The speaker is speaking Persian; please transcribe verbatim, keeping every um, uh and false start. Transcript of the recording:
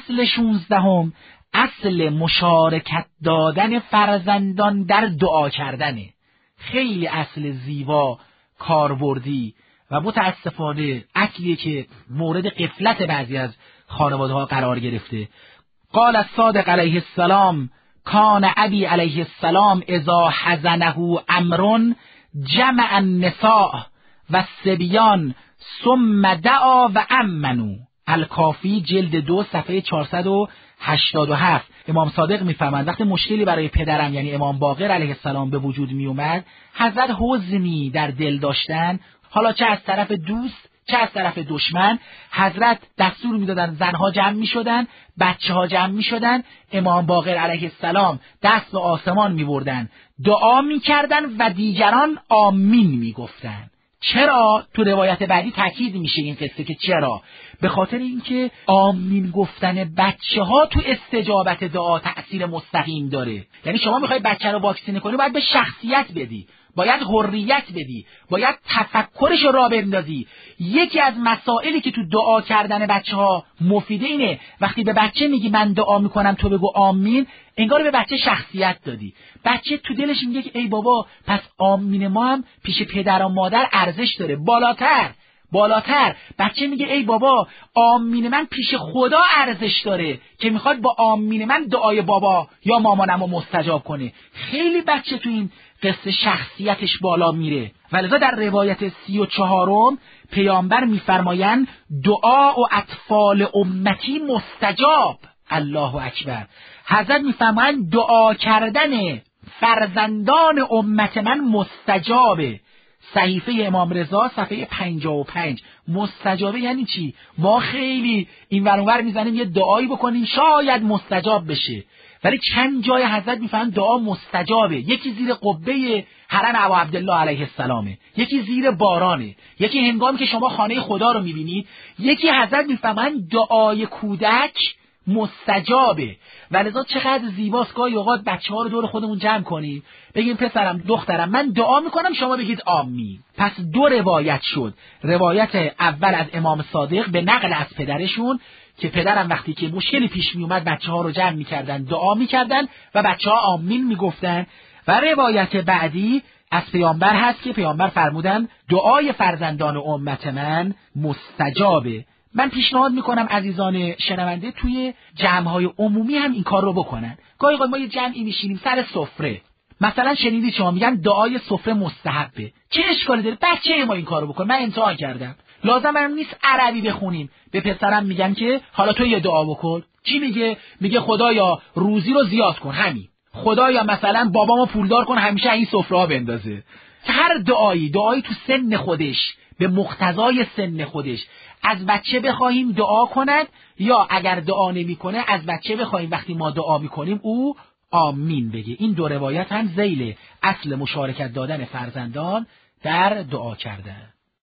اصل شانزدهم اصل مشارکت دادن فرزندان در دعا کردنه. خیلی اصل زیبا، کاربردی و متاسفانه اصلیه که مورد غفلت بعضی از خانواده ها قرار گرفته. قال الصادق علیه السلام کان ابی علیه السلام اذا حزنه امر جمع النساء و الصبیان ثم دعا و امنوا. الکافی جلد دو صفحه چهارصد و هشتاد و هفت. امام صادق میفرمایند وقتی مشکلی برای پدرم یعنی امام باقر علیه السلام به وجود می اومد، حضرت حزنی در دل داشتن، حالا چه از طرف دوست چه از طرف دشمن، حضرت دستور میدادن زنها جمع میشدن، بچه ها جمع میشدن، امام باقر علیه السلام دست به آسمان میبردن، دعا میکردن و دیگران آمین میگفتن. چرا؟ تو روایت بعدی تاکید میشه این قصه که چرا؟ به خاطر اینکه آمین گفتن بچه ها تو استجابت دعا تأثیر مستقیم داره. یعنی شما میخوای بچه رو واکسینه کنی، باید به شخصیت بدی، باید حریت بدی، باید تفکرش رو راه بندازی. یکی از مسائلی که تو دعا کردن بچه ها مفیده اینه وقتی به بچه میگی من دعا میکنم تو بگو آمین، انگار به بچه شخصیت دادی. بچه تو دلش میگه که ای بابا پس آمین ما هم پیش پدر و مادر ارزش داره. بالاتر بالاتر بچه میگه ای بابا آمین من پیش خدا ارزش داره که میخواد با آمین من دعای بابا یا مامانم رو مستجاب کنه. خیلی بچه تو این قصه شخصیتش بالا میره. ولذا در روایت سی و چهارم پیامبر میفرمایند دعا و اطفال امتی مستجاب. الله اکبر. حضرت میفرمایند دعا کردن فرزندان امت من مستجابه. صحیفه امام رضا صفحه پنجاه و پنج. مستجابه یعنی چی؟ ما خیلی این ور اون ور میزنیم یه دعایی بکنیم شاید مستجاب بشه، ولی چند جای حضرت میفهمن دعا مستجابه. یکی زیر قبه حرم ابو عبدالله علیه السلامه، یکی زیر بارانه، یکی هنگامی که شما خانه خدا رو میبینید، یکی حضرت میفهمن دعای کودک مستجابه. ولذا چقدر زیباست گاهی اوقات بچه ها رو دور خودمون جمع کنیم بگیم پسرم دخترم من دعا میکنم شما بگید آمین. پس دو روایت شد. روایت اول از امام صادق به نقل از پدرشون که پدرم وقتی که مشکلی پیش می اومد بچه ها رو جمع میکردن دعا میکردن و بچه ها آمین میگفتن. و روایت بعدی از پیامبر هست که پیامبر فرمودن دعای فرزندان امت من مستجابه. من پیشنهاد میکنم عزیزان شنونده توی جمع‌های عمومی هم این کار رو بکنن. گاهی اوقات ما یه جمعی میشینیم سر سفره، مثلا شنیدید شما میگن دعای سفره مستحبه، چه اشکالی داره بچه ما این کارو بکن؟ من امتحان کردم، لازم هم نیست عربی بخونیم. به پسرم میگن که حالا تو یه دعا بکن. چی میگه؟ میگه خدایا روزی رو زیاد کن، همین. خدایا مثلا بابامو پولدار کن همیشه این سفره ها بندازه. هر دعایی دعایی تو سن خودش به مقتضای سن خودش از بچه بخواهیم دعا کند، یا اگر دعا نمیکنه از بچه بخواهیم وقتی ما دعا میکنیم او آمین بگه. این دو روایت هم ذیل اصل مشارکت دادن فرزندان در دعا کردن.